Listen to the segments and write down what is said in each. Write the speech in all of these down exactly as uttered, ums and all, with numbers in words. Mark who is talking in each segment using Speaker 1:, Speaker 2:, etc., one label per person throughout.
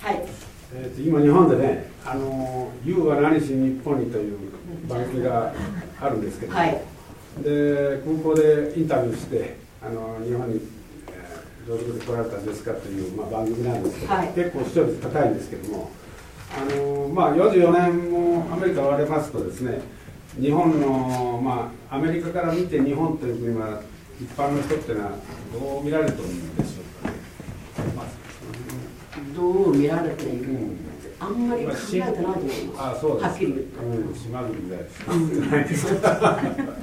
Speaker 1: はい。
Speaker 2: えーと今日本でね、あの「ユーは何しに日本に」という番組があるんですけど、
Speaker 1: はい、
Speaker 2: で空港でインタビューしてあの日本に、えー、上陸で来られたんですかという、まあ、番組なんですけど、はい、結構視聴率高いんですけども、あのまあ、よじゅうよねんもアメリカを割れますとですね、日本の、まあ、アメリカから見て日本という国は一般の人っていうのはどう見られてるんでしょうかね。まあ、
Speaker 1: どう見られているんです、うん、あんまり考えてないと思います。
Speaker 2: ああ、そうです。
Speaker 1: はっきり言って。
Speaker 2: うん、島国でしないですか。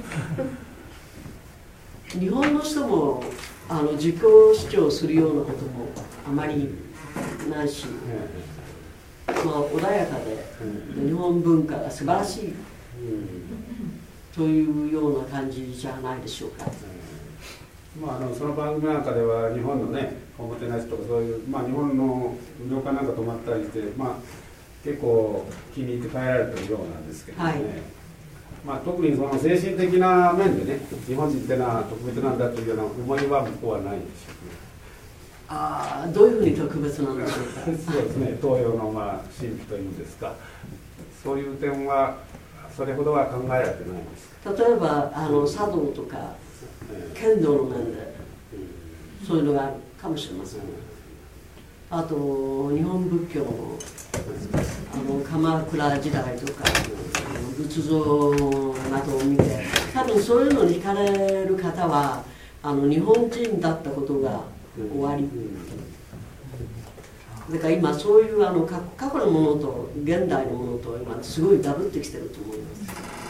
Speaker 1: 日本の人もあの自己主張するようなこともあまりないし、まあ、穏やかで日本文化が素晴らしいというような感じじゃないでしょうか。
Speaker 2: まあ、あのその番組なんかでは日本のねおもてなしとかそういう、まあ、日本の旅館なんか泊まったりして、まあ、結構気に入って帰られてるようなんですけどね、はい、まあ、特にその精神的な面でね日本人ってのは特別なんだというような思いは向こうはないんでしょうね。
Speaker 1: ああ、どういうふうに特別なんでしょうか。
Speaker 2: そうですね、東洋のまあ神秘というんですか、そういう点はそれほどは考えられてないんですか。
Speaker 1: 例えばあの茶道とか剣道の面でそういうのがあるかもしれません。あと日本仏教のあの鎌倉時代とか仏像などを見て、多分そういうのに惹かれる方はあの日本人だったことが終わり。だから今そういうあの過去のものと現代のものと今すごいダブってきてると思います。